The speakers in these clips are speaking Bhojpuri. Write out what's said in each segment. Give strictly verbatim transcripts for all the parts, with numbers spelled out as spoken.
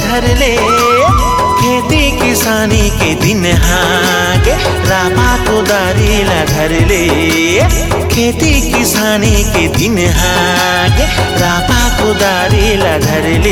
धर ले, खेती किसानी के दिन हागे रापा कुदारी ला धर ले, खेती किसानी के दिन हागे रापा कुदारी ला धर ले।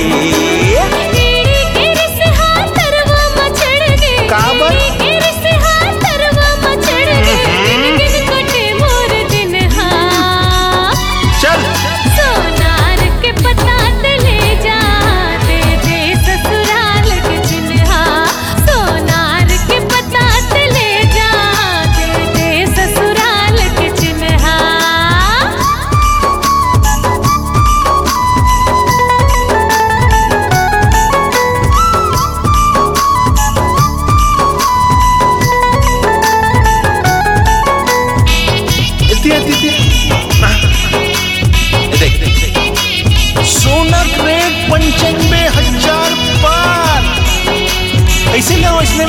सोना ग्रेड पंचानवे हजार पार ऐसे ना इसमें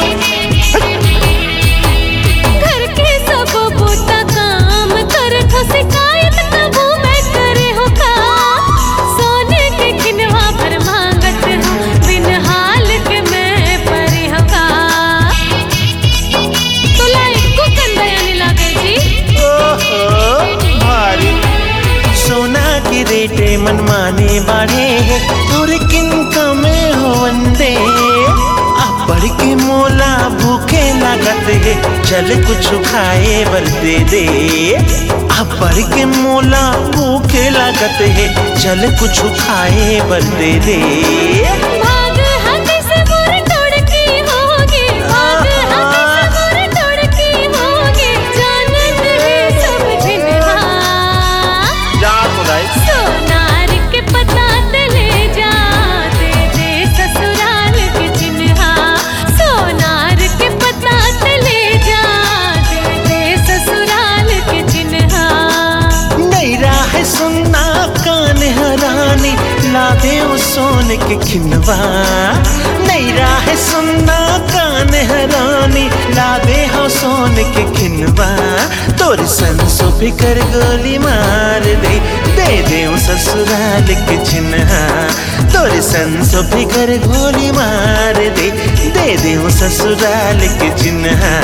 घर के सब बूटा काम कर थो शिकायत कबू मैं करे हो का, सोने के किनवा भर मांगत हूँ बिन हाल के मैं परी हो का। तो लाइक को कंदया नहीं लागे जी। ओहो भारी सोना की रेटे मनमाने बाढ़े और किन कमे हो वंदे, अब बढ़ के मोला भूखे लागत है चल कुछ खाए बर दे दे, अब बढ़ के मोला भूखे लागत है चल कुछ खाए बर दे दे। भाग हाथ से मोर तोड़ की होगी, भाग हाथ से मोर तोड़ की होगी, जानत है सब जिन्हा जा खुदाई सोनार के पता ले जा दे दे ससुराल के चिन्हा, सोनार के पता ले जा दे दे ससुराल के चिन्हा। नहीं राह सुनना कान हरानी ला दे वो सोन के खिनवा, नहीं राह सुनना कान हरानी ला दे हो सोन के खिनवा, तोर संसो फिकर गोली मार दे दे दे वो ससुराल के चिन्हा, तोर संसो फिकर गोली मार दे दे दे वो ससुराल के चिन्हा।